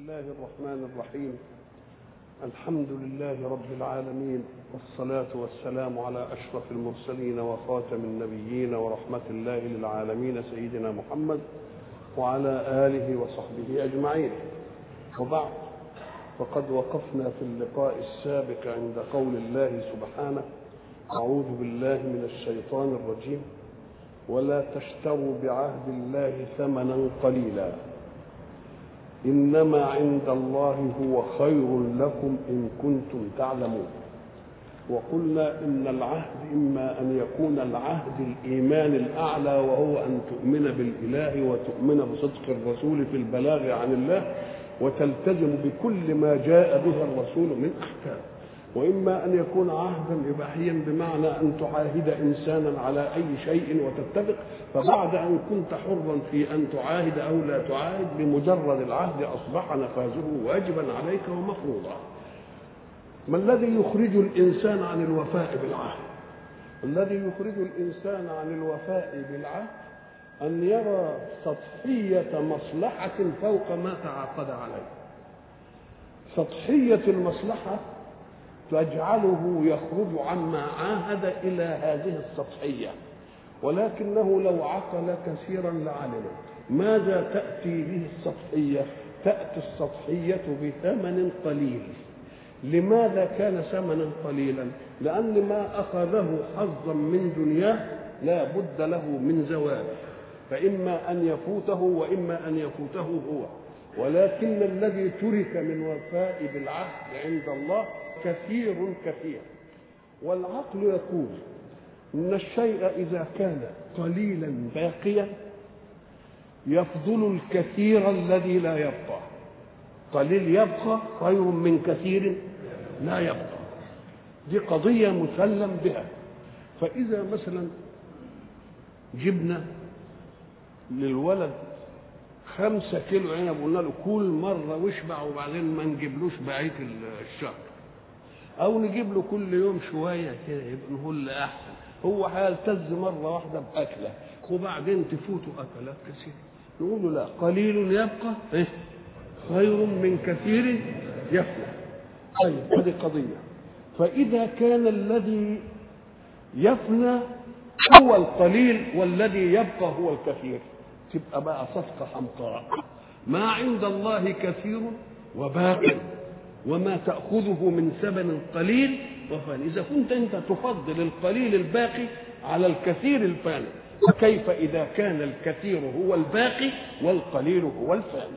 الله الرحمن الرحيم. الحمد لله رب العالمين، والصلاة والسلام على أشرف المرسلين وخاتم النبيين ورحمة الله للعالمين سيدنا محمد وعلى آله وصحبه أجمعين. وبعد، فقد وقفنا في اللقاء السابق عند قول الله سبحانه: أعوذ بالله من الشيطان الرجيم: ولا تشتروا بعهد الله ثمنا قليلا إنما عند الله هو خير لكم إن كنتم تعلمون. وقلنا إن العهد إما أن يكون العهد الإيمان الأعلى، وهو أن تؤمن بالإله وتؤمن بصدق الرسول في البلاغ عن الله وتلتزم بكل ما جاء به الرسول من أحكام، وإما أن يكون عهدا إباحيا بمعنى أن تعاهد إنسانا على أي شيء وتتفق، فبعد أن كنت حرا في أن تعاهد أو لا تعاهد بمجرد العهد أصبح نفاذه واجبا عليك ومفروضا. ما الذي يخرج الإنسان عن الوفاء بالعهد؟ الذي يخرج الإنسان عن الوفاء بالعهد أن يرى سطحية مصلحة فوق ما تعاقد عليه. سطحية المصلحة تجعله يخرج عما عاهد إلى هذه السطحية، ولكنه لو عقل كثيرا لعلم ماذا تأتي به السطحية. تأتي السطحية بثمن قليل. لماذا كان ثمنا قليلا؟ لأن ما أخذه حظا من دنياه لا بد له من زوال، فإما أن يفوته وإما أن يفوته هو. ولكن الذي ترك من وفاء بالعهد عند الله كثير. والعقل يقول إن الشيء إذا كان قليلا باقيا يفضل الكثير الذي لا يبقى. قليل يبقى خير من كثير لا يبقى. دي قضية مسلم بها. فإذا مثلا جبنا للولد 5 كيلو عنب وقلنا له كل مرة واشبع وبعدين ما نجيبلوش بقية الشهر، أو نجيب له كل يوم شوية كده يبقى نقول له أحسن. هو هيلتز مرة واحدة بأكلة وبعدين تفوته أكلات كثيرة. نقول له لا، قليل يبقى خير من كثير يفنى. طيب، هذه قضية. فإذا كان الذي يفنى هو القليل والذي يبقى هو الكثير، تبقى بقى صفقة حمقاء. ما عند الله كثير وباق، وما تأخذه من ثمن قليل وفاني. إذا كنت أنت تفضل القليل الباقي على الكثير الفاني، فكيف إذا كان الكثير هو الباقي والقليل هو الفاني؟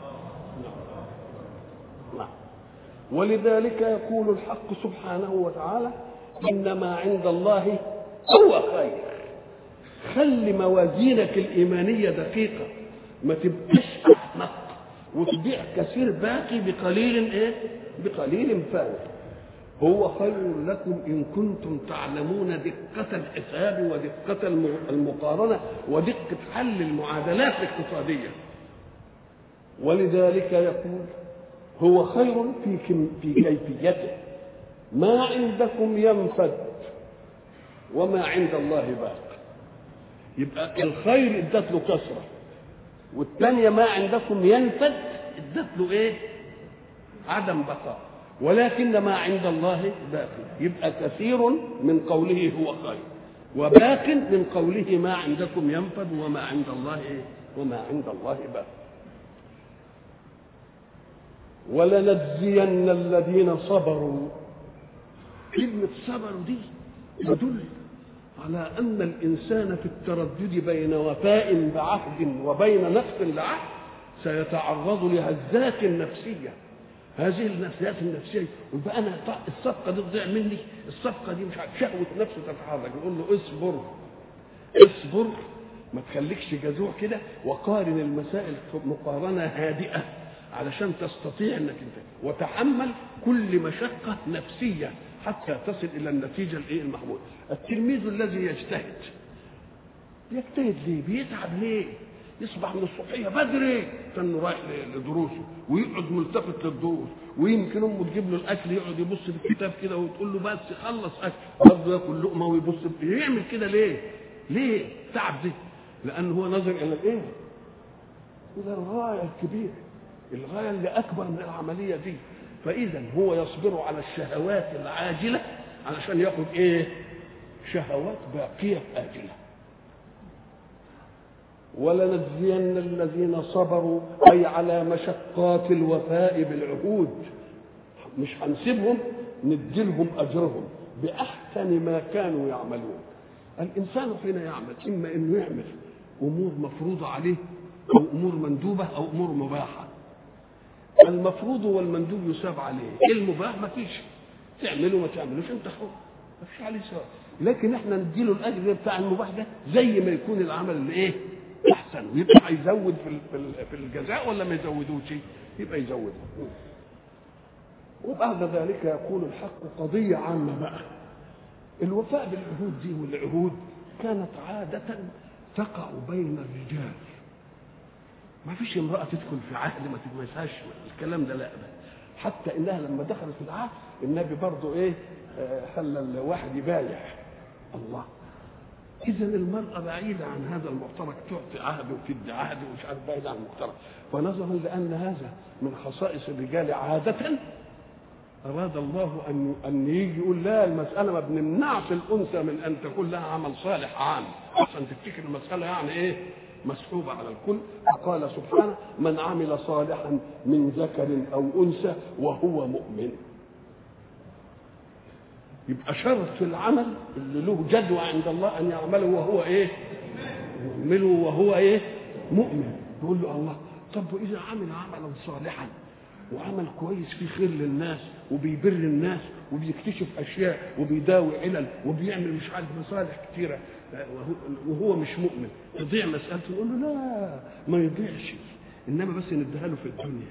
نعم. ولذلك يقول الحق سبحانه وتعالى: إنما عند الله هو خير. خلي موازينك الإيمانية دقيقة، ما تبقاش أحمق وتبيع كثير باقي بقليل فاني. هو خير لكم إن كنتم تعلمون دقة الحساب ودقة المقارنة ودقة حل المعادلات الاقتصادية. ولذلك يقول هو خير في كيفيته. ما عندكم ينفد وما عند الله باق. يبقى الخير ادت له كسرة، والثانية ما عندكم ينفد ادت له عدم بقاء. ولكن ما عند الله باقي. يبقى كثير من قوله هو خير، وباق من قوله ما عندكم ينفد وما عند الله وما عند الله باقي. ولنجزين الذين صبروا. كلمة صبروا دي تدل على أن الإنسان في التردد بين وفاء بعهد وبين نقص لعهد سيتعرض لهزات نفسية. هذه النفسيات النفسية، ويبقى أنا الصفقة دي تضيع مني، الصفقة دي مش عارف، شهوة نفسه تتحرك. يقول له اصبر، ما تخليكش جزوع كده، وقارن المسائل مقارنة هادئة علشان تستطيع أنك أنت وتحمل كل مشقة نفسية حتى تصل إلى النتيجة المحمود. التلميذ الذي يجتهد ليه؟ بيتعب ليه؟ يصبح من الصبحية بدري كان رايح لدروسه ويقعد ملتفت للدروس، ويمكن امه تجيب له الاكل يقعد يبص في الكتاب كده وتقول له بس خلص اكل، برضه ياكل لقمه ويبص يعمل كده ليه؟ تعب دي لان هو نظر الى الى الغايه الكبيره الغاية اللي أكبر من العملية دي. فإذا هو يصبر على الشهوات العاجلة علشان ياخد إيه؟ شهوات باقية آجلة. ولنجزين الذين صبروا أي على مشقات الوفاء بالعهود، مش هنسيبهم، نديلهم أجرهم بأحسن ما كانوا يعملون. الإنسان حين يعمل إما إنه يعمل أمور مفروضة عليه أو أمور مندوبة أو أمور مباحة. المفروض والمندوب يساب عليه، المباح ما فيش، تعمله ما تعملوش انت حر، ما فيش عليه سواء. لكن احنا نديله الاجر بتاع المباح ده زي ما يكون العمل اللي ايه احسن، ويبقى يزود في الجزاء ولا ما يزودوش؟ يبقى يزود. وبعد ذلك يقول الحق قضيه عامه بقى. الوفاء بالعهود دي، والعهود كانت عاده تقع بين الرجال، ما فيش امرأة تدخل في عهد ما تتمسهاش الكلام ده، لا. حتى انها لما دخلت في العهد النبي برضه ايه خلى الواحد يبايع الله. اذا المرأة بعيدة عن هذا المعترك، تعطي عهد وتدي عهد ومش عارف، بعيدة عن المعترك. فنظرا لان هذا من خصائص الرجال عادة، اراد الله ان يجي يقول لا، المسألة ما بنمنعش الانثى من ان تكون لها عمل صالح عام، عشان تفتكر المسألة يعني ايه مسحوبة على الكل. قال سبحانه: من عمل صالحا من ذكر أو أنثى وهو مؤمن. يبقى شرط في العمل اللي له جدوى عند الله أن يعمله وهو إيه؟ يعمله وهو إيه؟ مؤمن. يقول له الله: طب وإذا عمل عملا صالحا وعمل كويس فيه خير للناس وبيبر الناس وبيكتشف أشياء وبيداوي علل وبيعمل مش عارف مصالح كتيرة وهو مش مؤمن، تضيع مسألته؟ نقول له لا، ما يضيعش، إنما بس نديها له في الدنيا.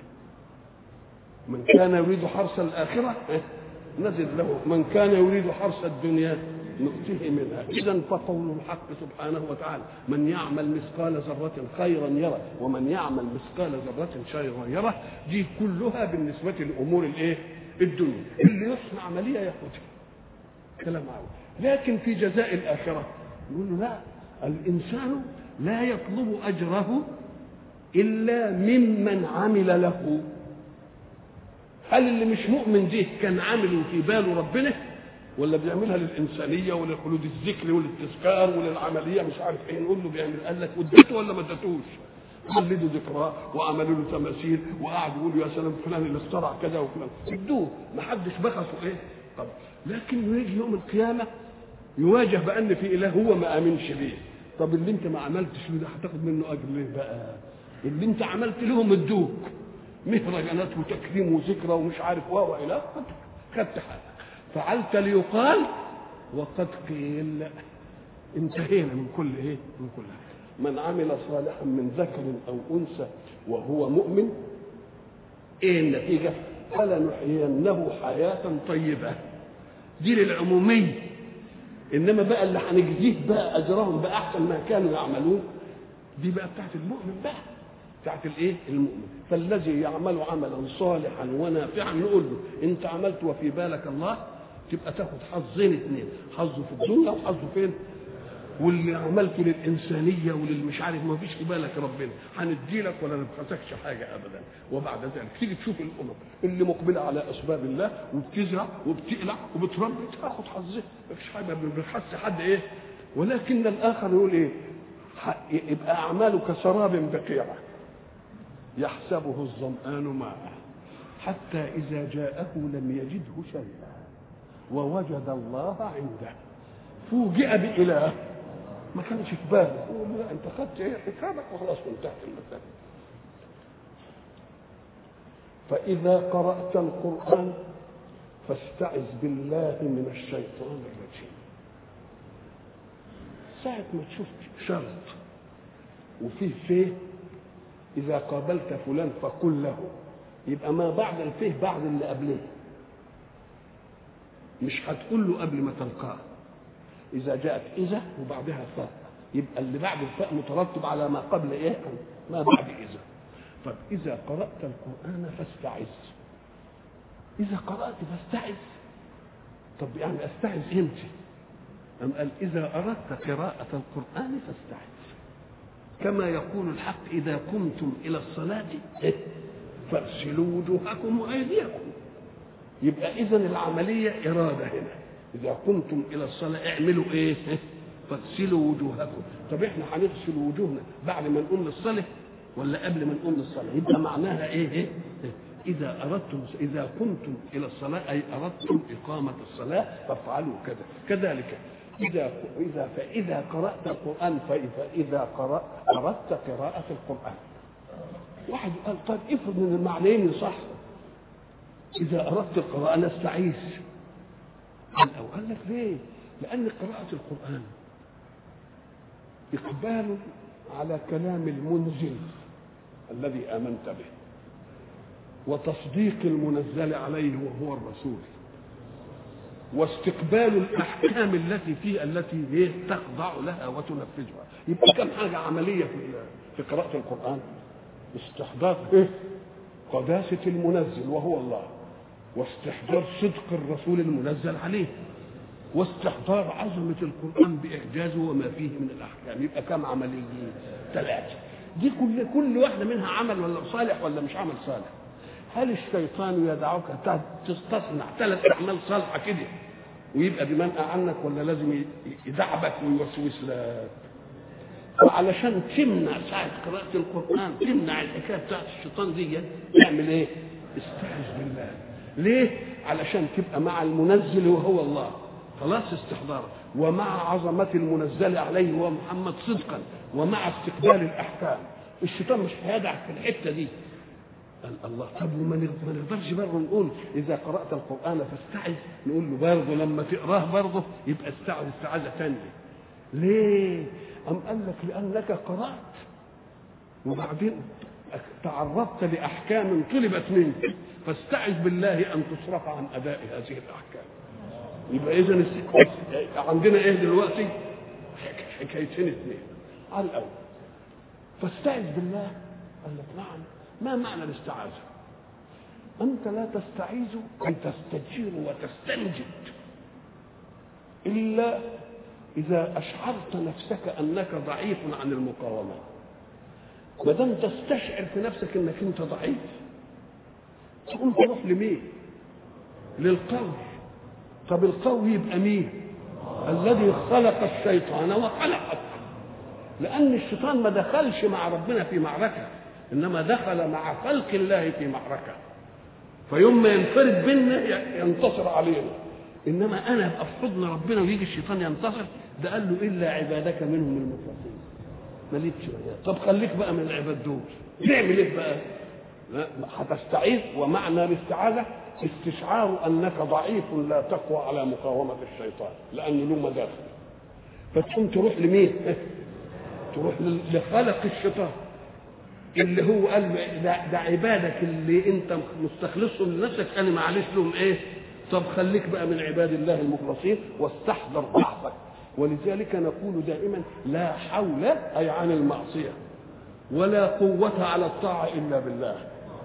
من كان يريد حرث الآخرة نزد له، من كان يريد حرث الدنيا نؤتيه منها. إذن فقول الحق سبحانه وتعالى: من يعمل مثقال ذرة خيرا يره ومن يعمل مثقال ذرة شرا يره، دي كلها بالنسبة لأمور الإيه؟ الدنيا. اللي يصنع عملية ياخدها، كلام عاوز. لكن في جزاء الآخرة يقول له لا، الإنسان لا يطلب أجره إلا ممن عمل له. هل اللي مش مؤمن دي كان عامل في باله ربنا، ولا بيعملها للإنسانية ولخلود الذكر وللتذكار وللعملية مش عارف ايه؟ نقول له بيعمل، قال لك وديته ولا ما اديتوش؟ خلدوا ذكراه وعملوا له تماثيل وقعدوا يقولوا يا سلام فلان اللي اخترع كذا وفلان، ادوه، ما حدش بخسه ايه؟ طب لكن يجي يوم القيامة يواجه بأن في إله هو ما آمنش بيه. طب اللي انت ما عملتش له ده هتاخد منه أجر ليه بقى؟ اللي انت عملت لهم ادوك مهرجانات وتكريم وذكرى ومش عارف والى خدت حاجة، فعلت ليقال وقد قيل. انتهينا من كل ايه؟ من كل حاجة. من عمل صالحا من ذكر أو أنثى وهو مؤمن، ايه النتيجة؟ فلنحيينه حياة طيبة. دي للعمومية، انما بقى اللي هنجزيه بقى اجرهم باحسن ما كانوا يعملون، دي بقى بتاعت المؤمن بقى، بتاعت الايه؟ المؤمن. فالذي يعمل عملا صالحا ونافعا نقول له انت عملت وفي بالك الله، تبقى تاخد حظين اثنين، حظه في الدنيا وحظه فين؟ واللي عملته للإنسانية وللمش عارف ما فيش في بالك ربنا، هندي لك ولا نبخسكش حاجة أبدا. وبعد ذلك تيجي تشوف الأمم اللي مقبلة على أسباب الله وبتزرع وبتقلع وبتربي تاخد حظها، ما فيش حاجة بنخس حد إيه. ولكن الآخر يقول إيه؟ يبقى أعماله كسراب بقيعة يحسبه الظمآن ماء حتى إذا جاءه لم يجده شيئا ووجد الله عنده فوجئ بإله ما كانش في باله. لا انت خدت ايه حسابك وخلاص وانتهت المسألة. فإذا قرأت القرآن فاستعذ بالله من الشيطان الرجيم. ساعة ما تشوف شرط وفيه إذا قابلت فلان فقل له، يبقى ما بعد الفيه بعد اللي قبله، مش هتقول له قبل ما تلقاه. إذا جاءت إذا وبعدها فاء، يبقى اللي بعد الفاء مترتب على ما قبل إيه؟ ما بعد إذا. طب إذا قرأت القرآن فاستعذ. إذا قرأت فاستعذ، طب يعني أستعذ إمتى؟ أم قال إذا أردت قراءة القرآن فاستعذ، كما يقول الحق إذا قمتم إلى الصلاة فاغسلوا وجوهكم وايديكم. يبقى اذا العمليه اراده هنا، اذا قمتم الى الصلاه اعملوا ايه؟ فاغسلوا وجوهكم. طب احنا هنغسل وجوهنا بعد ما نقوم للصلاه ولا قبل ما نقوم للصلاه؟ يبقى معناها ايه؟ اذا قمتم الى الصلاه اي اردتم اقامه الصلاه فافعلوا كذا. كذلك فاذا قرات القران فاذا اردت قراءه القران. واحد قال طيب افرض ان المعنيين صح، اذا اردت القراءه نستعيذ. قال لك ليه؟ لان قراءه القران اقبال على كلام المنزل الذي امنت به، وتصديق المنزل عليه وهو الرسول، واستقبال الاحكام التي فيه التي تخضع لها وتنفذها. يبقى كم حاجه عمليه في قراءه القران: استحضار قداسه المنزل وهو الله، واستحضار صدق الرسول المنزل عليه، واستحضار عظمه القران باعجازه وما فيه من الاحكام. يبقى كم عمليه؟ 3. دي كل واحده منها عمل ولا صالح ولا مش عمل صالح. هل الشيطان يدعوك تصنع 3 أعمال صالحة كده ويبقى بمنأى عنك، ولا لازم يدعبك ويوسوس لك؟ وعلشان تمنع ساعة قراءة القرآن، تمنع الحكاية بتاعت الشيطان دي، تعمل ايه؟ استعذ بالله. ليه؟ علشان تبقى مع المنزل وهو الله، خلاص استحضاره، ومع عظمة المنزل عليه وهو محمد صدقا، ومع استقبال الأحكام. الشيطان مش هيدعك في الحتة دي. الله. طب وما نقدرش برضه نقول اذا قرات القران فاستعذ؟ نقول له برضه لما تقراه برضه يبقى استعذ استعاذه ثانيه. ليه؟ قال لك لانك قرات وبعدين تعرضت لاحكام طلبت منك، فاستعذ بالله ان تصرف عن اداء هذه الاحكام. يبقى اذا عندنا ايه دلوقتي؟ حكايتين 2 على الاول. فاستعذ بالله. قال لك نعم. ما معنى الاستعاذة؟ أنت لا تستعيذ أن تستجير وتستنجد إلا إذا أشعرت نفسك أنك ضعيف عن المقاومة. ما دام تستشعر في نفسك أنك أنت ضعيف، تقوم تروح لمين؟ للقوي. طب القوي يبقى مين؟ الذي خلق الشيطان وخلقك. لأن الشيطان ما دخلش مع ربنا في معركة، إنما دخل مع خلق الله في معركة، فيوم ما ينفرد بينا ينتصر علينا. إنما أنا أبقى في حضن ربنا ويجي الشيطان ينتصر، ده قال له إلا عبادك منهم المخلصين. مالكش بقى. طب خليك بقى من العباد دول، تعمل إيه بقى؟ هتستعيذ. ومعنى الاستعاذة استشعار أنك ضعيف لا تقوى على مقاومة الشيطان لأنه له مداخل. فتقوم تروح لمين؟ تروح لخلق الشيطان اللي هو قال ده عبادك اللي انت مستخلصهم لنفسك، انا معلش لهم ايه؟ طب خليك بقى من عباد الله المخلصين واستحضر ضعفك. ولذلك نقول دائما لا حول اي عن المعصيه ولا قوه على الطاعه الا بالله.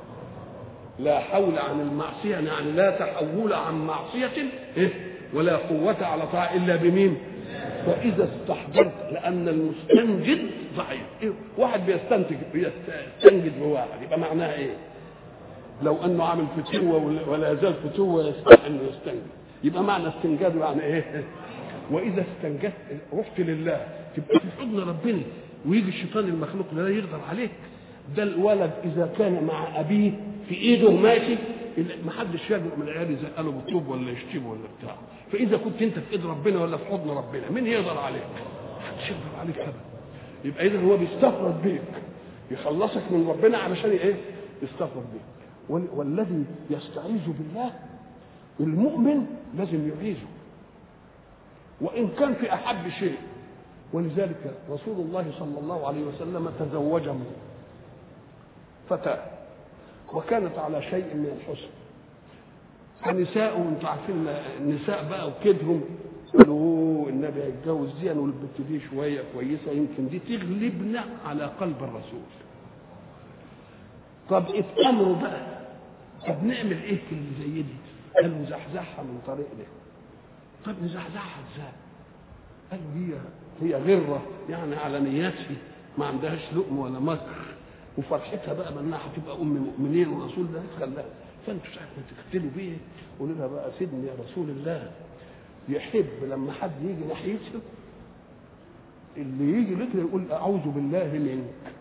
لا حول عن المعصيه يعني لا تحول عن معصيه ولا قوه على طاعه الا بمين؟ فاذا استحضرت، لان المستنجد ضعيف. واحد بيستنجد بواحد يبقى معناها ايه؟ لو انه عامل فتوه ولا يزال فتوه يستطيع انه يستنجد، يبقى معنى استنجاده يعني ايه؟ واذا استنجدت رحت لله تبقى في حضن ربنا، ويجي الشيطان المخلوق لا يقدر عليك. ده الولد اذا كان مع ابيه في ايده ماشي، ما حدش يجرؤ من العيال يزقله بالطوب ولا يشتمه ولا بتاع. فاذا كنت انت في ايد ربنا ولا في حضن ربنا، مين يقدر عليك؟ ما حدش يقدر عليك ابدا. يبقى اذا هو بيستفرد بيك، يخلصك من ربنا علشان ايه؟ يستفرد بيك. والذي يستعيذ بالله المؤمن لازم يعيذه وان كان في احب شيء. ولذلك رسول الله صلى الله عليه وسلم تزوج فتاة وكانت على شيء من الحسن. فنساء، انتوا عارفين النساء بقى وكدهم، قالوا النبي هيتجوز دي والبنت دي شويه كويسه يمكن دي تغلبنا على قلب الرسول. طب اتامروا بقى، طب نعمل ايه في اللي زي دي؟ قالوا نزحزحها من طريقنا. طب نزحزحها ازاي؟ قالوا هي غره يعني على نياتها، ما عندهاش لؤم ولا مكر، وفرحتها بقى بانها هتبقى ام مؤمنين ورسول الله خلاها. فانتوا ساعه ما تختلوا بيه قولوا لها بقى سيدنا يا رسول الله يحب لما حد يجي ناحيته اللي يجي لك يقول اعوذ بالله منك.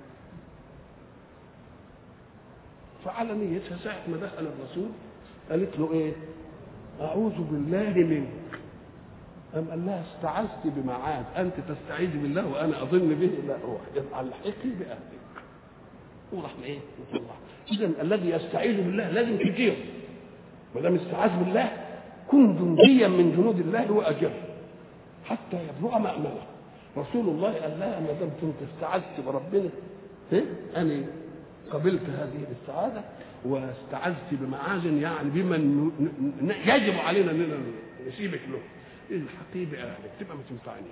فعلى نيتها ساعه ما دخل الرسول قالت له ايه؟ اعوذ بالله منك. قام قال لها استعذت بمعاذ، انت تستعيذ بالله وانا اظن به؟ لا روح الحقي باهلك. وراح ايه؟ الله. اذا الذي يستعيذ بالله لازم تجيره. ما دام استعاذ بالله كن جنديا من جنود الله واجره حتى يبلغ مأمنه. رسول الله قال لها ما دام كنت استعذت بربنا انا قبلت هذه الاستعاذه واستعذت بمعاذ يعني بمن يجب علينا اننا نسيبك له. الحقي باهلك تبقى ما تنفعنيش.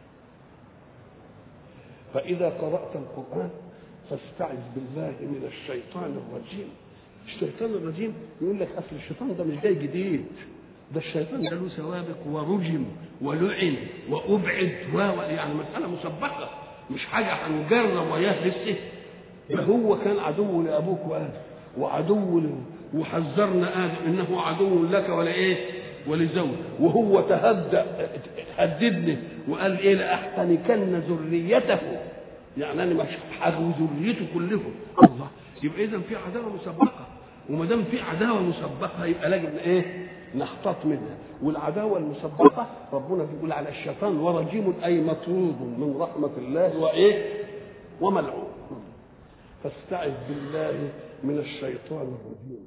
فاذا قرات القران فاستعذ بالله من الشيطان الرجيم. الشيطان الرجيم يقول لك اصل الشيطان ده مش جاي جديد، ده الشيطان ده له سوابق ورجم ولعن وابعد يعني مساله مسبقه مش حاجه هنجرب وياه لسه. ده هو كان عدو لابوك وادم وعدو وحذرنا ادم انه عدو لك ولا ايه ولزوج، وهو هددني وقال ايه لاحتنكن ذريته يعني انا مش حاجه ذريته كلهم. الله. يبقى اذا في عداوه مسبقه، وما دام في عداوه مسبقه يبقى لازم ايه نحتاط منها. والعداوه المسبقه ربنا بيقول على الشيطان ورجيم اي مطرود من رحمه الله وايه وملعون. فاستعذ بالله من الشيطان الرجيم.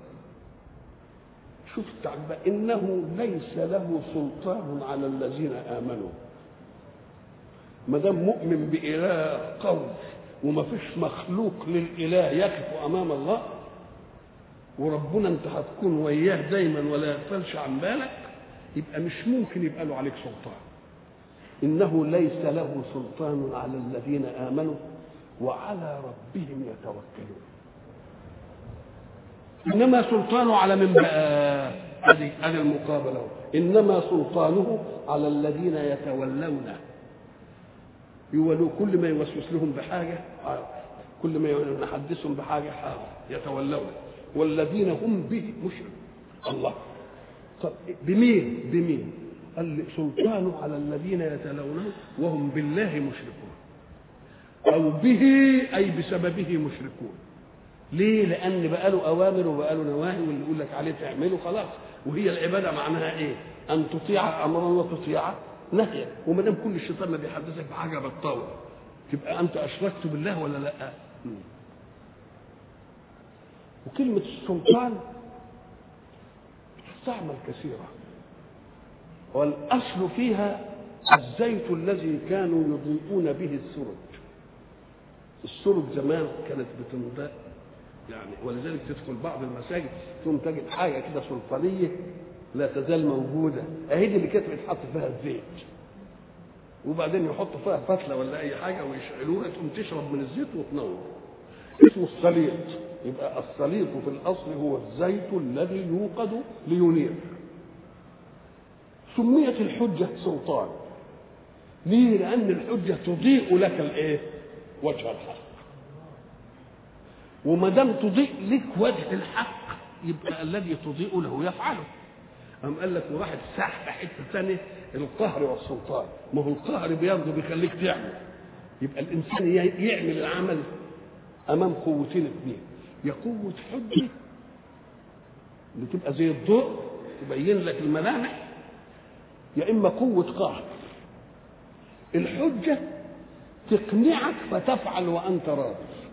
شوف التعبير انه ليس له سلطان على الذين امنوا. ما دام مؤمن باله قوي وما فيش مخلوق للاله يقف امام الله وربنا انت هتكون وياه دايما ولا يغفلش عن بالك يبقى مش ممكن يبقى له عليك سلطان. انه ليس له سلطان على الذين امنوا وعلى ربهم يتوكلون. انما سلطانه على من بقى؟ هذه المقابله. انما سلطانه على الذين يتولونه. يولوا كل ما يوسوس لهم بحاجه كل ما يحدثهم بحاجه يتولون والذين هم به مشركون. الله. طب بمين؟ قال سلطانه على الذين يتلونه وهم بالله مشركون او به اي بسببه مشركون. ليه؟ لان بقى له اوامر وبقى له نواهي واللي يقول لك عليه تعمله خلاص. وهي العباده معناها ايه؟ ان تطيع امرا وتطيع نهيا. وما دام كل الشيطان ما بيحدثك بحاجه بالطول تبقى انت اشركت بالله ولا لا؟ وكلمه السلطان تستعمل كثيرا والاصل فيها الزيت الذي كانوا يضيئون به السرج. السرج زمان كانت بتنضاء يعني ولذلك تدخل بعض المساجد ثم تجد حاجه كده سلطانيه لا تزال موجوده اهي دي اللي كانت بتحط فيها الزيت وبعدين يحطوا فيها فتله ولا اي حاجه ويشعلوها تقوم تشرب من الزيت وتنور. اسمه السليط. يبقى السليط في الاصل هو الزيت الذي يوقد لينير. سميت الحجه سلطان. ليه؟ لان الحجه تضيء لك الايه؟ وجه الحق. وما دام تضيء لك وجه الحق يبقى الذي تضيء له يفعله. قام قال لك وواحد ساح حته ثانيه القهر والسلطان. ما هو القهر بيرضى بيخليك تعمل. يبقى الانسان يعمل العمل امام قوتين اثنين. يا قوه حجه اللي تبقى زي الضوء تبين لك الملامح، يا اما قوه قهر. الحجه تقنعك فتفعل وانت راضي.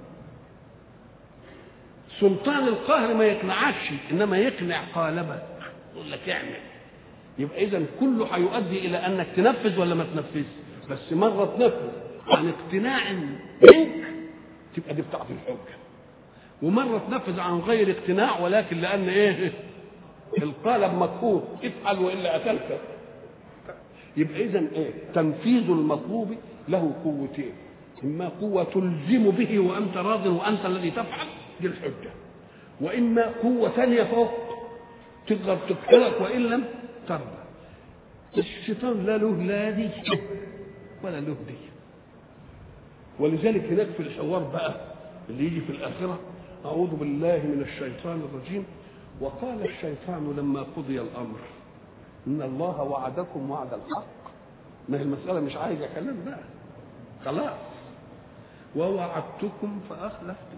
سلطان القهر ما يقنعكش انما يقنع قالبك يقول لك اعمل. يبقى اذا كله هيؤدي الى انك تنفذ ولا ما تنفذش. بس مره تنفذ عن اقتناع منك تبقى دي بتاعت الحجه، ومره تنفذ عن غير اقتناع ولكن لان ايه القالب مكفوت افعل والا قتلك. يبقى اذا ايه تنفيذ المطلوب له قوتين، اما قوه تلزم به وانت راض وانت الذي تفعل دي الحجه، واما قوه ثانيه فوق تقدر تقهرك وان لم ترضى. الشيطان لا له لا دي ولا له دي. ولذلك هناك في الحوار بقى اللي يجي في الآخرة. أعوذ بالله من الشيطان الرجيم. وقال الشيطان لما قضي الأمر إن الله وعدكم وعد الحق. ما هي المسألة مش عايزة كلام بقى، خلاص. ووعدتكم فأخلفتم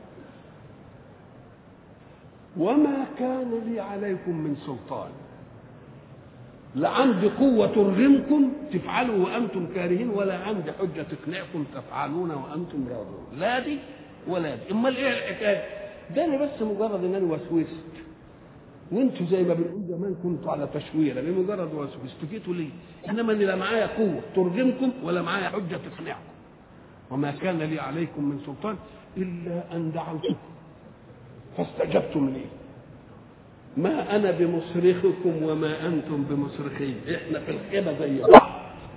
وما كان لي عليكم من سلطان. لا عندي قوة ترغمكم تفعلوا وأنتم كارهين، ولا عندي حجة تقنعكم تفعلون وأنتم راضون. لا دي ولا دي. أمال إيه الحكاية؟ ده أنا بس مجرد إن أنا وسوست، وأنتوا زي ما بنقول زمان كنتوا على تشويرة بمجرد وسوست. جيتوا ليه؟ إنما أنا لا معايا قوة ترغمكم ولا معايا حجة تقنعكم. وما كان لي عليكم من سلطان إلا أن دعوتكم فاستجبتم لي. ما أنا بمصرخكم وما أنتم بمصرخي. إحنا في الخيبة زي بعض.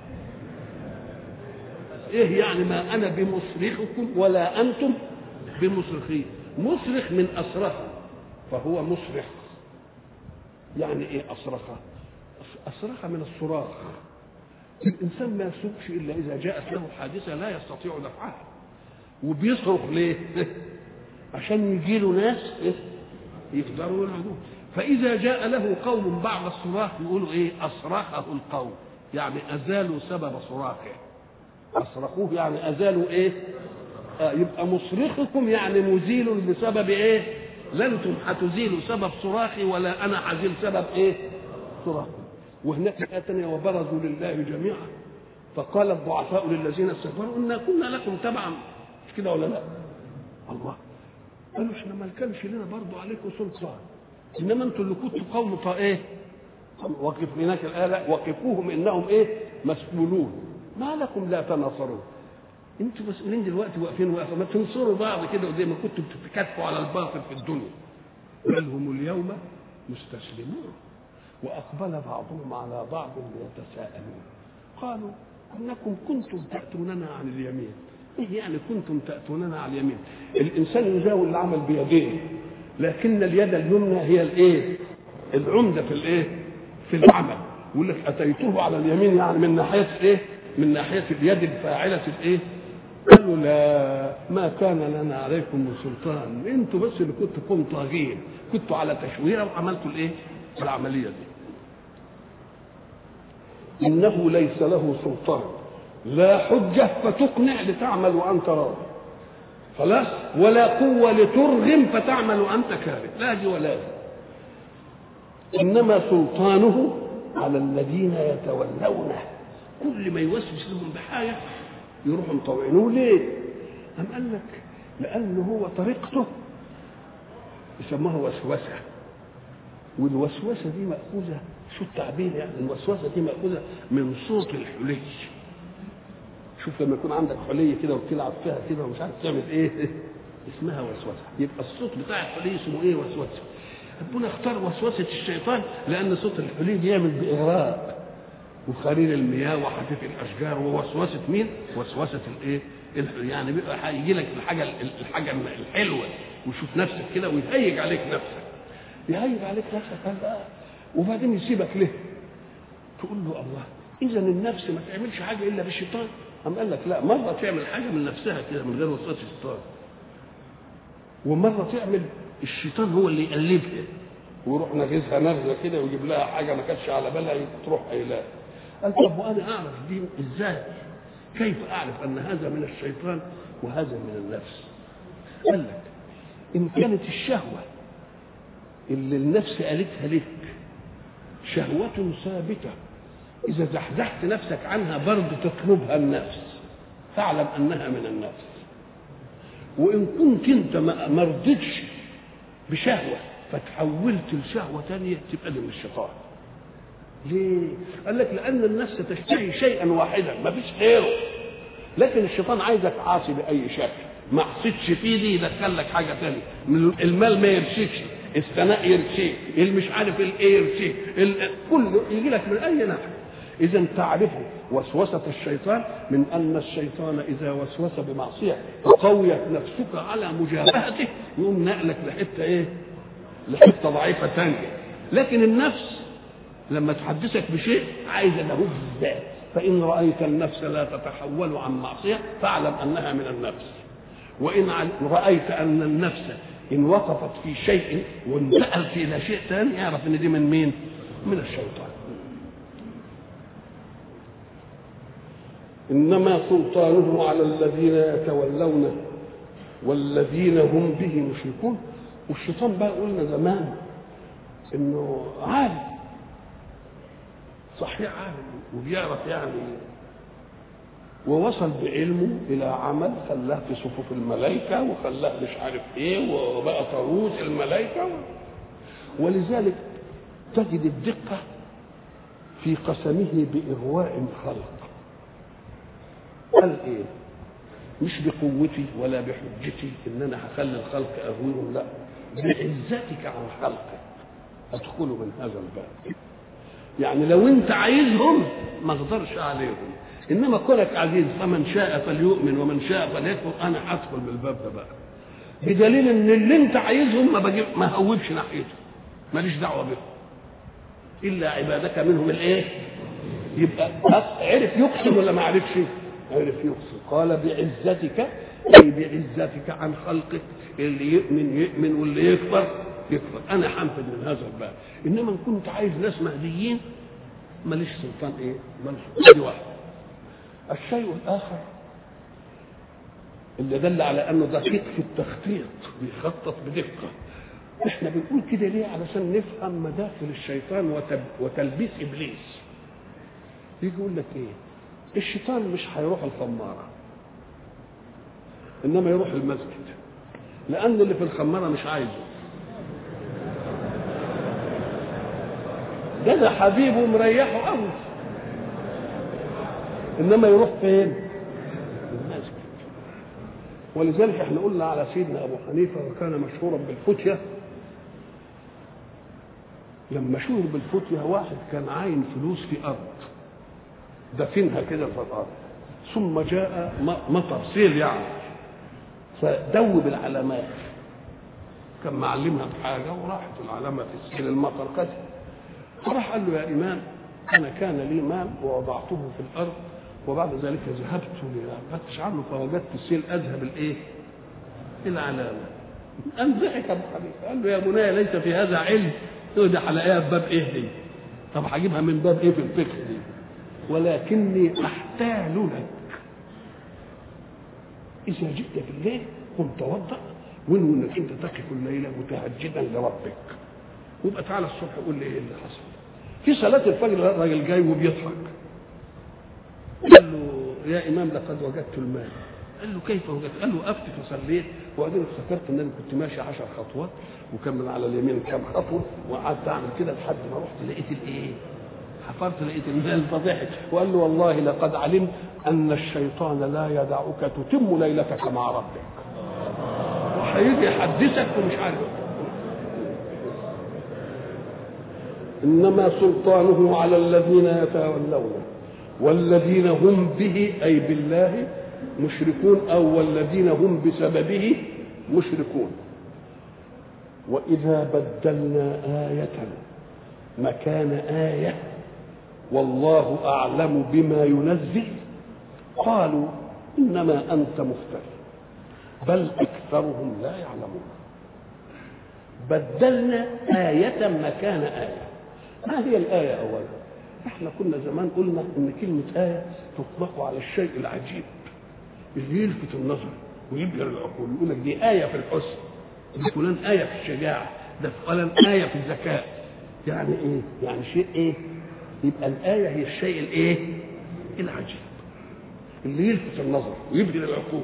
إيه يعني ما أنا بمصرخكم ولا أنتم بمصرخي؟ مصرخ من أصرخ، فهو مصرخ. يعني إيه أصرخ؟ أصرخ من الصراخ. الإنسان ما يصرخش إلا إذا جاءت له حادثة لا يستطيع دفعها. وبيصرخ ليه؟ عشان يجي له ناس يقدروا يلعبوه. فإذا جاء له قوم بعد الصراخ يقولوا إيه؟ أصرخه القوم، يعني أزالوا سبب صراخه. أصرخوه يعني أزالوا إيه؟ يبقى مصرخكم يعني مزيل بسبب إيه؟ لا أنتم هتزيلوا سبب صراخي ولا أنا هزيل سبب إيه؟ صراخي. وهناك آية ثانية وبرزوا لله جميعا فقال الضعفاء للذين استكبروا إنا كنا لكم تبعا. مش كده ولا لا؟ الله قالوا احنا ما كانش لنا برضه عليكم سلطان، انما انتوا اللي كنتوا قوم ايه؟ وقف هناك الآية وقفوهم انهم ايه؟ مسؤولون. ما لكم لا تناصرون؟ انتوا مسؤولين دلوقتي واقفين واقفين، ما تنصروا بعض كده وزي ما كنتوا بتتكاتفوا على الباطل في الدنيا. بل هم اليوم مستسلمون واقبل بعضهم على بعض يتساءلون قالوا انكم كنتم تاتوننا عن اليمين. ايه يعني كنتم تاتوننا على اليمين؟ الانسان يزاول العمل بيديه، لكن اليد اليمنى هي الايه؟ العمده في الايه؟ في العمل. يقول لك اتيته على اليمين يعني من ناحيه ايه؟ من ناحيه اليد الفاعله الايه؟ قالوا لا ما كان لنا عليكم من سلطان، انتوا بس اللي كنتوا طاغين، كنتوا على تشويره وعملتوا الايه؟ العمليه دي. انه ليس له سلطان لا حجة فتقنع لتعمل وأنت راضي خلاص، ولا قوة لترغم فتعمل وأنت كاره. لا دي ولا دي. إنما سلطانه على الذين يتولونه. كل ما يوسوس لهم بحاجة يروحوا مطوعينه. ليه؟ أم قال لك لأنه هو طريقته يسموها وسوسة، والوسوسة دي مأخوذة، شو التعبير يعني؟ الوسوسة دي مأخوذة من صوت الحلي. شوف لما يكون عندك حليه كده وتلعب فيها كده ومش عارف تعمل ايه اسمها وسوسه. يبقى الصوت بتاع الحلي اسمه ايه؟ وسوسه. ربنا اختار وسوسه الشيطان لان صوت الحلي بيعمل باغراء وخرير المياه وحديث الاشجار. ووسوسه مين؟ وسوسه الايه؟ يعني بيبقى هيجي لك الحاجه الحلوه وشوف نفسك كده ويهيج عليك نفسك، يهيج عليك نفسك هلا وبعدين يسيبك ليه؟ تقول له الله اذا النفس ما تعملش حاجه الا بالشيطان. أم قال لك لا، مرة تعمل حاجة من نفسها كده من غير وسوسة الشيطان، ومرة تعمل الشيطان هو اللي يقلبها ويروح نغزها نغزة كده ويجيب لها حاجة ما كانتش على بالها تروح قايلها. قال طب وأنا أعرف دي إزاي؟ كيف أعرف أن هذا من الشيطان وهذا من النفس؟ قال لك إن كانت الشهوة اللي النفس قالتها لك شهوة ثابتة إذا زحزحت نفسك عنها برضه تطلبها النفس فاعلم أنها من النفس. وإن كنت أنت ما رضيتش بشهوة فتحولت لشهوة ثانية تبقى دي من الشيطان. ليه؟ قال لك لأن النفس تشتهي شيئا واحدا ما فيش غيره، لكن الشيطان عايزك عاصي بأي شكل. ما عصيتش فيه دي يدخل لك حاجة ثانية. المال ما يرشيكش، الثناء يرشيك، مش عارف الايه يرشيك، كله يجي لك من أي ناحية. إذا تعرفوا وسوسة الشيطان من أن الشيطان إذا وسوس بمعصية وقويت نفسك على مجابهته يقوم نقلك لحتة إيه؟ لحتة ضعيفة ثانية. لكن النفس لما تحدثك بشيء عايزة له الذات. فإن رأيت النفس لا تتحول عن معصية فاعلم أنها من النفس. وإن رأيت أن النفس إن وقفت في شيء وانتقلت إلى شيء ثاني يعرف أن دي من مين؟ من الشيطان. إنما سلطانه على الذين يتولونه والذين هم به مشركون. والشيطان بقى قلنا زمان إنه عالم، صحيح عالم وبيعرف يعني، ووصل بعلمه إلى عمل خلاه في صفوف الملائكة وخلاه مش عارف إيه وبقى طاووس الملائكة ولذلك تجد الدقة في قسمه بإغواء الخلق. قال إيه؟ مش بقوتي ولا بحجتي إن أنا هخلي الخلق أغويهم، لا، بعزتك عن خلقك أدخلوا من هذا الباب. يعني لو أنت عايزهم ما أقدرش عليهم، إنما كونك عزيز فمن شاء فليؤمن ومن شاء فليكفر، أنا أدخل من الباب ده بقى، بدليل إن اللي أنت عايزهم ما هوبش ناحيته، ماليش دعوة بهم إلا عبادك منهم الإيه؟ يبقى عرف يقسم ولا ما عرفش؟ عرف يقسم. قال بعزتك، أي بعزتك عن خلقك، اللي يؤمن واللي يكفر. أنا حنفذ من هذا الباب. إنما إن كنت عايز ناس مهديين ماليش سلطان إيه؟ ماليش دي واحد. الشيء الآخر اللي دل على أنه دقيق في التخطيط، بيخطط بدقة. إحنا بنقول كده ليه؟ علشان نفهم مداخل الشيطان وتلبيس إبليس. يجي يقول لك إيه؟ الشيطان مش هيروح الخمارة، إنما يروح المسجد، لأن اللي في الخمارة مش عايزه. ده حبيبه مريحه قوي، إنما يروح فين؟ المسجد. ولذلك احنا قلنا على سيدنا أبو حنيفة وكان مشهورا بالفتية. لما شهر بالفتية واحد كان عاين فلوس في أرض دفنها كده في الأرض، ثم جاء مطر سيل يعني فدوب العلامات، كان معلمها بحاجة وراحت العلامة في السيل المطر قد فراح قال له يا إمام أنا كان لي مال ووضعته في الأرض وبعد ذلك ذهبت لأفتش عنه فوجدت السيل أذهب الإيه؟ العلامة. قام ضحك أبو حنيفة قال له يا بني ليس في هذا علم، ده هلاقيها في باب إيه دي؟ طب هجيبها من باب إيه في الفقه دي؟ ولكني أحتال لك إذا جئت في الليل قم توضأ وانوي إنك أنت تقف الليلة متهجدا لربك، ويبقى تعالى الصبح قول لي إيه اللي حصل. في صلاة الفجر الراجل جاي وبيضحك، قال له يا إمام لقد وجدت المال. قال له كيف وجدت؟ قال له وقفت فصليت وبعدين افتكرت ان انا كنت ماشي 10 خطوات وكان من على اليمين كام خطوه وقعدت اعمل كده لحد ما رحت لقيت الايه؟ حفرت لقيت المال فضحك وقال له والله لقد علمت ان الشيطان لا يدعك تتم ليلتك مع ربك، وهيجي يحدثك ومش عارف. انما سلطانه على الذين يتولونه والذين هم به أي بالله مشركون، أو والذين هم بسببه مشركون. وإذا بدلنا آية مكان آية والله أعلم بما ينزل قالوا إنما أنت مفتر بل أكثرهم لا يعلمون. بدلنا آية مكان آية. ما هي الآية أولا؟ احنا كنا زمان قلنا ان كلمة آية تطلق على الشيء العجيب اللي يلفت النظر ويبهر العقول. يقول لك دي آية في الحسن، ده فلان آية في الشجاعة، ده فلان آية في الذكاء. يعني ايه؟ يعني شيء ايه؟ يبقى الآية هي الشيء الايه؟ العجيب اللي يلفت النظر ويبهر العقول.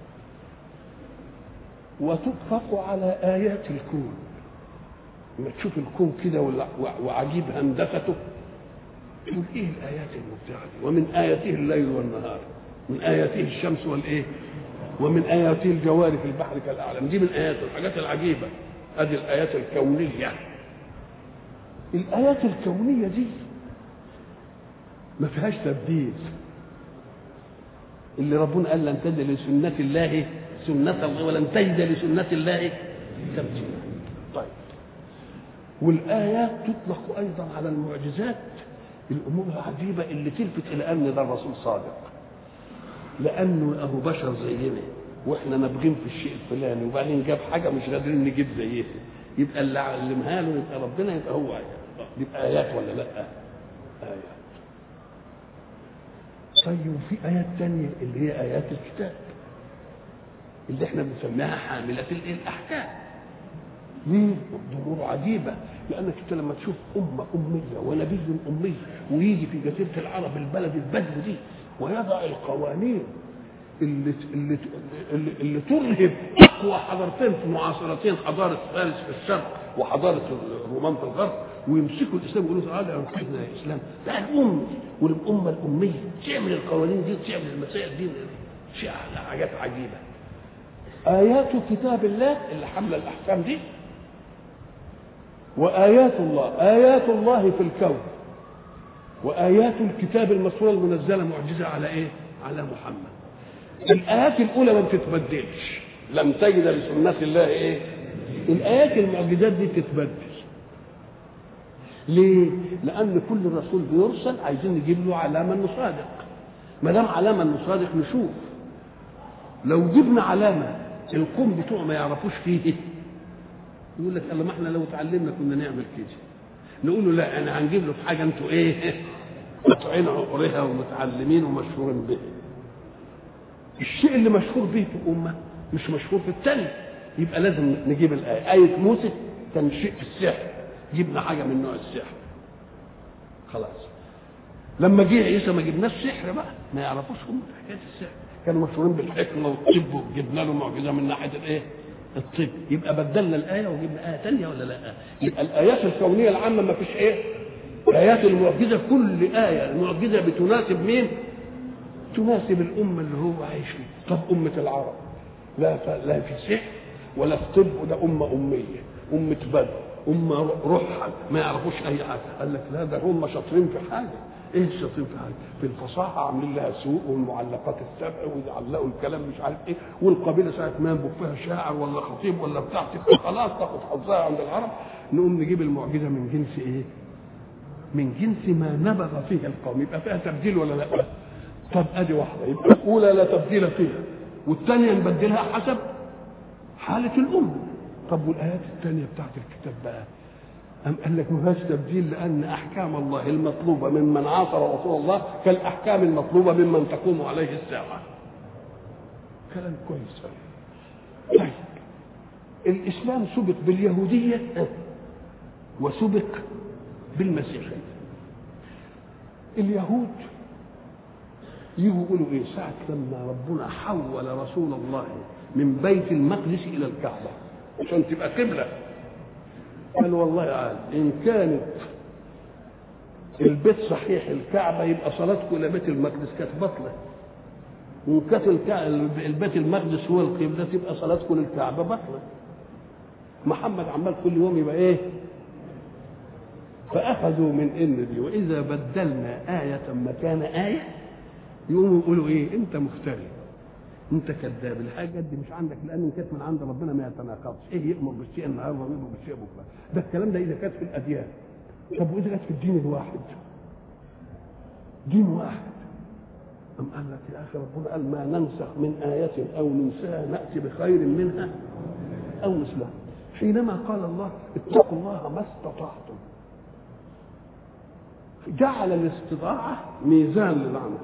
وتطلق على آيات الكون، لما تشوف الكون كده وعجيب هندسته تقول ايه الايات المبدعه دي؟ ومن اياته الليل والنهار، من اياته الشمس والايه؟ ومن اياته الجوار في البحر كالاعلام. دي من ايات الحاجات العجيبه. ادي الايات الكونيه. الايات الكونيه دي ما فيهاش تبديل. اللي ربنا قال لن تجد لسنه الله سنه ولن تجد لسنه الله تبديلا. طيب، والايات تطلق ايضا على المعجزات، الامور العجيبه اللي تلفت الى ان ده الرسول صادق، لانه اهو بشر زينا واحنا نابغين في الشيء الفلاني، وبعدين جاب حاجه مش قادرين نجيب زيها، يبقى اللي علمها له يبقى ربنا، يبقى هو يبقى ايات ولا لا؟ ايات. طيب وفي ايات تانية اللي هي ايات الكتاب اللي احنا بنسميها حامله الاحكام. ليه؟ ضرورة عجيبة، لأنك أنت لما تشوف أمة أمية ونبي أمي ويجي في جزيرة العرب البلد البدو دي ويضع القوانين اللي ترهب أقوى حضارتين في معاصرتين، حضارة فارس في الشرق وحضارة الرومان في الغرب، ويمسكوا الإسلام ويقولوا تعالى أنقذنا يا إسلام، ده الأمة والأمة الأمية تعمل القوانين دي وتعمل المسائل دي، شيء حاجات عجيبة. آيات كتاب الله اللي حمل الأحكام دي، وآيات الله، آيات الله في الكون، وآيات الكتاب المسطور المنزلة معجزة على إيه؟ على محمد. الآيات الأولى ما بتتبدلش، لم تجد لسنة الله إيه؟ الآيات المعجزات دي تتبدل. ليه؟ لأن كل رسول بيرسل عايزين نجيب له علامة إنه صادق، ما دام علامة إنه صادق نشوف. لو جبنا علامة القوم بتوعه ما يعرفوش فيه، يقول لك الله ما احنا لو اتعلمنا كنا نعمل كده. نقول له لا، انا هنجيب له في حاجه انتوا ايه قاطعين عقرها ومتعلمين ومشهورين به. الشيء اللي مشهور به في الامه مش مشهور في الثاني، يبقى لازم نجيب الايه. ايه موسى كان شيء في السحر، جبنا حاجه من نوع السحر خلاص. لما جه عيسى ما جبناش سحر بقى، ما يعرفوش هم حكايه السحر، كانوا مشهورين بالحكمه والطب، وجبنا له معجزه من ناحيه الايه؟ الطب. يبقى بدلنا الايه وجبنا ايه ثانيه ولا لا؟ يبقى الايات الكونيه العامه ما فيش ايه؟ ايات المعجزه كل ايه المعجزه بتناسب مين؟ تناسب الامه اللي هو عايش فيها. طب امه العرب لا في سحر ولا في طب، وده امه اميه، امه بدو، امه روحها ما يعرفوش اي حاجه. قال لك لا، ده هم شاطرين في حاجه. ايه الشاطرين في حاجه؟ في الفصاحه عاملين لها سوق والمعلقات السبع ويعلقوا الكلام مش عارف ايه، والقبيله ساعه ما ينبغ فيها شاعر ولا خطيب ولا بتاع خلاص تاخد حظها عند العرب. نقوم نجيب المعجزه من جنس ايه؟ من جنس ما نبغ فيه القوم. يبقى فيها تبديل ولا لا؟ طب ادي واحده، يبقى الاولى لا تبديل فيها، والثانيه نبدلها حسب حاله الامه. طب والايات الثانيه بتاعت الكتاب بقى قال لك ما فيهاش تبديل، لان احكام الله المطلوبه ممن عاصر رسول الله كالاحكام المطلوبه ممن تقوم عليه الساعه. كلام كويس. طيب الاسلام سبق باليهوديه وسبق بالمسيحيه. اليهود يجوا يقولوا ايه ساعه لما ربنا حول رسول الله من بيت المقدس الى الكعبه عشان تبقى قبله، قال والله عاد ان كانت البيت صحيح الكعبه يبقى صلاتكم الى بيت المقدس كانت بطله، وان كانت البيت المقدس هو القبله تبقى صلاتكم للكعبه بطله. محمد عمال كل يوم يبقى ايه؟ فاخذوا من ان دي واذا بدلنا ايه مكان ايه يقوموا يقولوا ايه؟ انت مفتري، انت كذاب، الحاجه دي مش عندك، لان كانت من عند ربنا ما يتناقضش. ايه يامر بالشيء النهارده ويامر بالشيء بكره؟ ده الكلام ده اذا كانت في الاديان. طب واذا كانت في الدين الواحد، دين واحد، أم قال لك يا اخي ربنا قال ما ننسخ من ايه او ننساها ناتي بخير منها او مثلها. حينما قال الله اتقوا الله ما استطعتم، جعل الاستطاعه ميزان للعمل،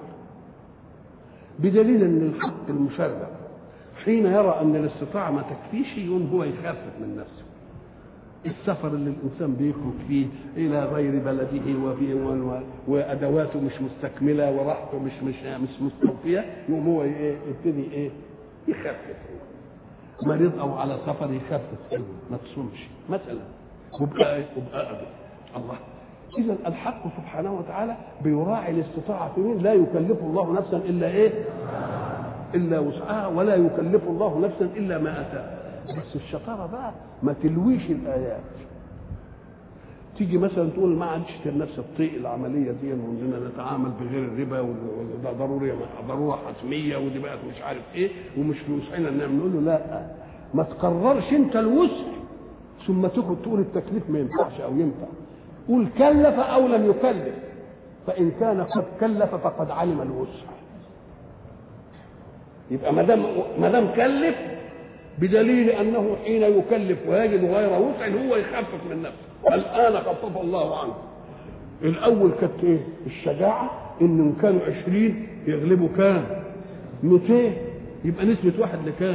بدليل ان الحق المشرع حين يرى ان الاستطاعه ما تكفيش يقوم هو يخفف من نفسه. السفر اللي الانسان بيخرج فيه الى غير بلده وادواته مش مستكمله وراحته مش مستوفيه، يقوم هو يبتدي ايه؟ يخفف. مريض او على سفر يخفف، ما تصومش مثلا، وبقى أبدا. الله. إذا الحق سبحانه وتعالى بيراعي الاستطاعة في مين؟ لا يكلف الله نفسا إلا إيه؟ إلا وسعها، ولا يكلف الله نفسا إلا ما أتاها. بس الشطارة بقى ما تلويش الآيات. تيجي مثلا تقول ما عادش نفس الطيق العملية دي وإننا نتعامل بغير الربا وده ضرورة حتمية ودي بقت مش عارف إيه ومش في وسعنا نعمل. نقول له لا، ما تقررش أنت الوسع ثم تقول التكليف ما ينفعش أو ينفع. قل كلف او لم يكلف، فان كان قد كلف فقد علم الوسع. يبقى ما دام كلف، بدليل انه حين يكلف ويجد غير وسع هو يخفف من نفسه. الان خفف الله عنه. الاول كانت ايه؟ الشجاعه، ان كانوا 20 يغلبوا كام؟ 200. يبقى نسبه واحد لكام؟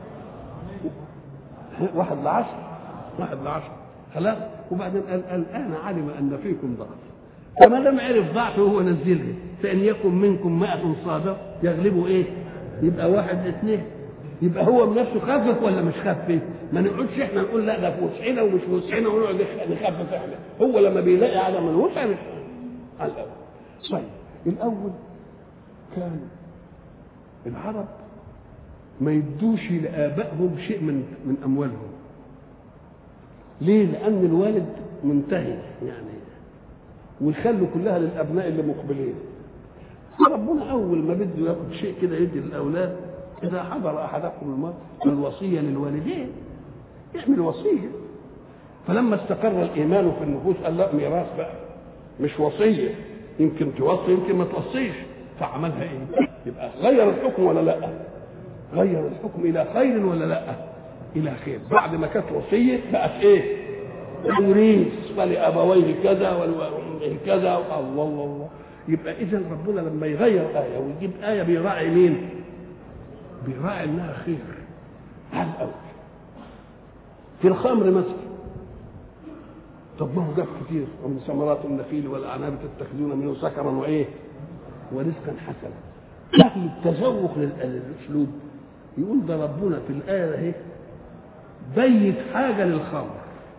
1:10. 1:10 خلاص. وبعدين قال الان علم ان فيكم ضعف، فما دام عرف ضعفه هو نزلها، فان يكن منكم 100 صابر يغلبوا ايه؟ يبقى 1-2. يبقى هو بنفسه خفف ولا مش خفف؟ ما نقعدش احنا نقول لا ده في وسعنا ومش في وسعنا ونقعد نخفف احنا. هو لما بيلاقي عدم الوسع على الاول. طيب الاول كان العرب ما يدوش لآبائهم شيء من اموالهم. ليه؟ لان الوالد منتهي يعني، ويخلوا كلها للابناء اللي مقبلين. ربنا اول ما بده ياخد شيء كده يدي للاولاد، اذا حضر احدكم الموت الوصيه للوالدين، يعمل وصيه. فلما استقر الايمان في النفوس قال لا، ميراث بقى مش وصيه، يمكن توصي يمكن ما توصيش. فعملها ايه؟ يبقى غير الحكم ولا لا؟ غير الحكم الى خير ولا لا؟ الى خير. بعد ما كانت وصيه بقت ايه؟ توريث، ولابويه كذا ولامه كذا. الله الله. يبقى اذا ربنا لما يغير ايه ويجيب ايه بيراعي مين؟ بيراعي انها خير على الاول. في الخمر مثلا، طب ما هو جاب كتير، ومن ثمرات النخيل والاعناب تتخذون منه سكرا وايه؟ ورزقا حسنا. اهل التذوق للاسلوب يقول ده ربنا في الايه اهي بيت حاجه للخمر.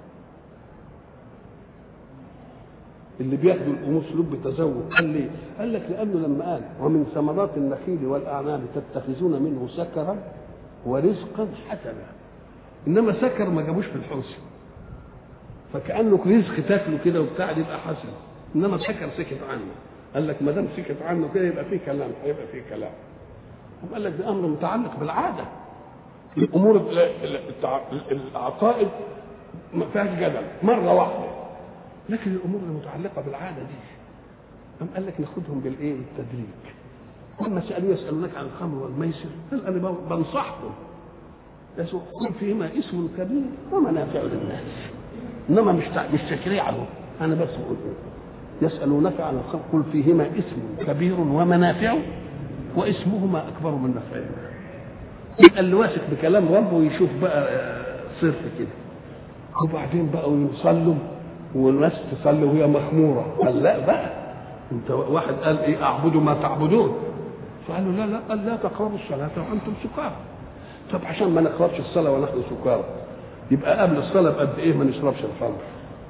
اللي بياخدوا الامور اسلوب بتذوق. قال ليه؟ قال لك لانه لما قال ومن ثمرات النخيل والاعناب تتخذون منه سكرا ورزقا حسنا، انما سكر ما جابوش في الحوسه، فكانه رزق تاكله كده وبتاع يبقى حسن، انما سكر سكت عنه. قال لك ما دام سكت عنه كده يبقى فيه كلام، هيبقى فيه كلام. قال لك ده امر متعلق بالعاده. الامور العقائد ما فيهاش جدل مره واحده، لكن الامور المتعلقه بالعاده دي قال لك ناخدهم بالايه؟ بالتدريج. لما سالوا يسالونك عن الخمر والميسر، قال انا بنصحهم يقول فيهما اسم كبير ومنافع للناس، انما مش تشريع له. انا بس بقول يسالونك عن الخمر قل فيهما اسم كبير ومنافع واسمهما اكبر من نفعهما. يبقى اللي واثق بكلام ربه ويشوف بقى صرف كده. وبعدين بقى يصلوا والناس تصلي وهي مخموره. قال لا بقى، انت واحد قال ايه؟ اعبدوا ما تعبدون. فقالوا لا لا، قال لا تقربوا الصلاه وانتم سكارى. طب عشان ما نقربش الصلاه ونحن سكارى، يبقى قبل الصلاه بقد ايه ما نشربش الخمر؟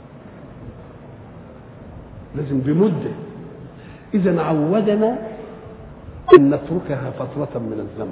لازم بمده. اذا عودنا ان نتركها فتره من الزمن.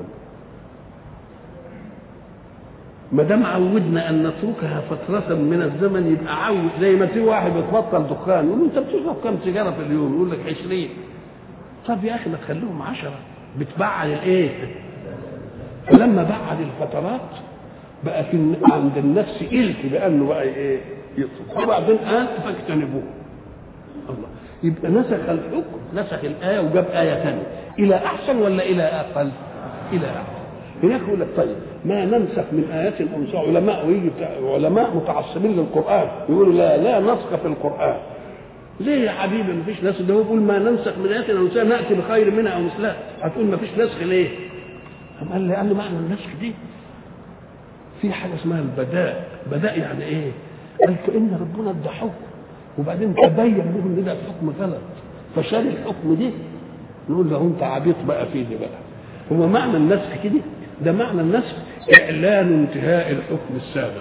ما دام عودنا ان نتركها فتره من الزمن يبقى عود. زي ما في واحد بيتبطل دخان يقول له انت بتشرب كم سيجاره في اليوم؟ يقول لك 20. طب يا اخي ما تخليهم 10، بتبعد الايه؟ فلما بعد الفترات بقى في عند النفس إلك بانه بقى ايه؟ يطلب. وبعدين قال فاجتنبوه. الله. يبقى نسخ الحكم، نسخ الايه وجاب ايه ثانيه. الى احسن ولا الى اقل؟ الى احسن. هناك يقول لك طيب ما ننسخ من ايات او نسخ. علماء ويجي علماء متعصبين للقران يقولوا لا نسخ في القران. ليه يا حبيبي ما فيش نسخ؟ ده هو بيقول ما ننسخ من ايات او نسخ ناتي بخير منها او مثلها. هتقول ما فيش نسخ ليه؟ قال لي معنى النسخ دي في حاجه اسمها البداء. بداء يعني ايه؟ قال كأن ربنا ادى حكم وبعدين تبين له ان ده الحكم غلط فشال الحكم دي. نقول له انت عبيط بقى فيه دي بقى. هو معنى النسخ كده؟ ده معنى النسخ اعلان انتهاء الحكم السابق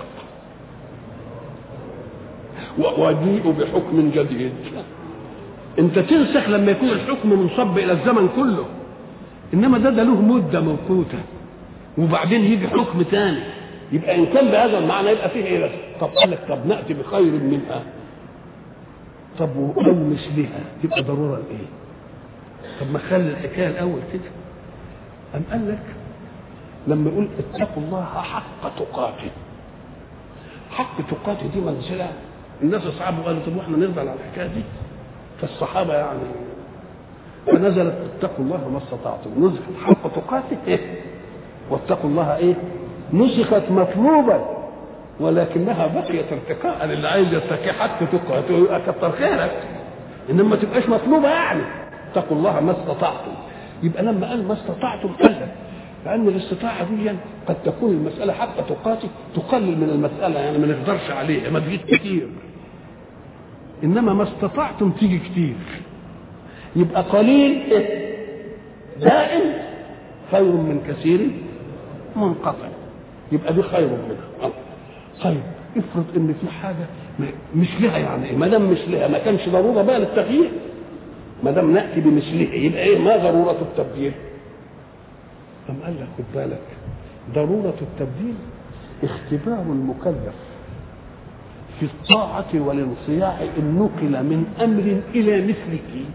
وجيء بحكم جديد. انت تنسخ لما يكون الحكم منصب الى الزمن كله، انما ده له مده موقوته وبعدين يجي حكم ثاني. يبقى ان كان بهذا المعنى يبقى فيه ايه؟ طب قال لك طب ناتي بخير منها، طب او مثلها، تبقى ضروره لايه؟ طب ما خلي الحكايه الاول كده. قال لك لما يقول اتقوا الله حق تقاته، حق تقاته دي منزله. الناس اصحابه قالوا طب واحنا نرضى على الحكايه دي؟ فالصحابه يعني فنزلت اتقوا الله ما استطعتم، نزلت حق تقاته واتقوا الله ايه نسخت مطلوبا ولكنها بقيت ارتقاء اللي عايز يتقي حتى كتر خيرك، انما ما تبقاش مطلوبه يعني. اتقوا الله ما استطعتم. يبقى لما قال ما استطعتم قال لك لان الاستطاعه دي قد تكون المساله حتى تقلل من المساله، يعني ما نقدرش عليها ما تجيش كتير، انما ما استطعتم تيجي كتير. يبقى قليل دائم خير من كثير منقطع، يبقى دي خير منها. طيب افرض ان في حاجه مش لها، يعني ايه ما دام مش لها ما كانش ضروره بقى للتغيير، ما دام ناتي بمثله يبقى ايه ما ضروره التبديل؟ أم قال لك خد بالك ضروره التبديل اختبار المكلف في الطاعه والانصياع ان نقل من امر الى مثله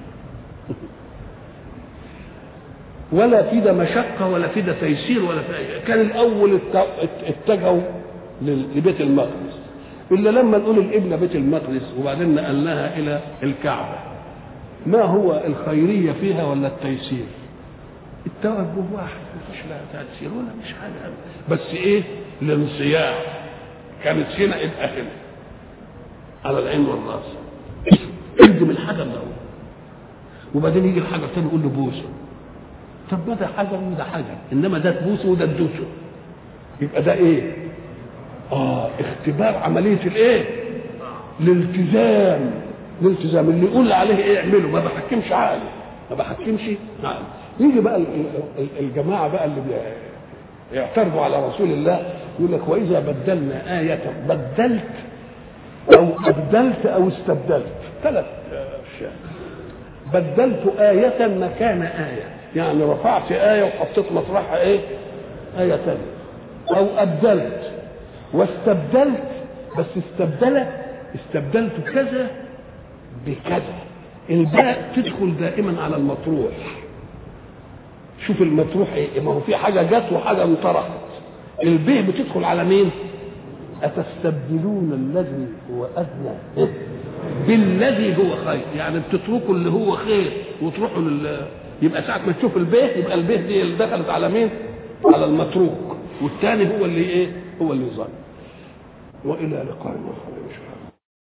ولا في ده مشقه ولا في ده تيسير ولا في. كان الاول اتجهوا لبيت المقدس، الا لما نقول القبله بيت المقدس وبعدين نقلناها الى الكعبه، ما هو الخيريه فيها ولا التيسير؟ التوجه واحد مفيش لا تيسير ولا مش حاجه، بس ايه الانصياع. كانت هنا يبقى هنا على العين والراس اقدم الحجر الاول وبعدين يجي الحجر تاني يقول له بوسه. طب ما ده حجر وده حجر، انما ده تبوسه وده تدوسه، يبقى ده ايه؟ اختبار عمليه الايه؟ الالتزام اللي يقول عليه ايه اعمله، ما بحكمش عقله ما بحكمش عقله. يجي بقى الجماعه بقى اللي يعترضوا على رسول الله يقول لك واذا بدلنا آية بدلت او ابدلت او استبدلت، ثلاث اشياء. بدلت آية مكان آية، يعني رفعت آية وحطيت مطرحها ايه؟ آية ثانية. او ابدلت واستبدلت، بس استبدلت كذا بكذا. الباء تدخل دائما على المطروح. شوف المطروح ايه؟ ما هو في حاجه جت وحاجه انطرحت. الباء بتدخل على مين؟ اتستبدلون الذي هو ادنى بالذي هو خير، يعني بتتركوا اللي هو خير وتروحوا يبقى ساعه ما تشوف الباء يبقى الباء دي اللي دخلت على مين؟ على المتروك، والثاني هو اللي ايه؟ هو اللي ظن. والى لقاء اخر ان شاء الله.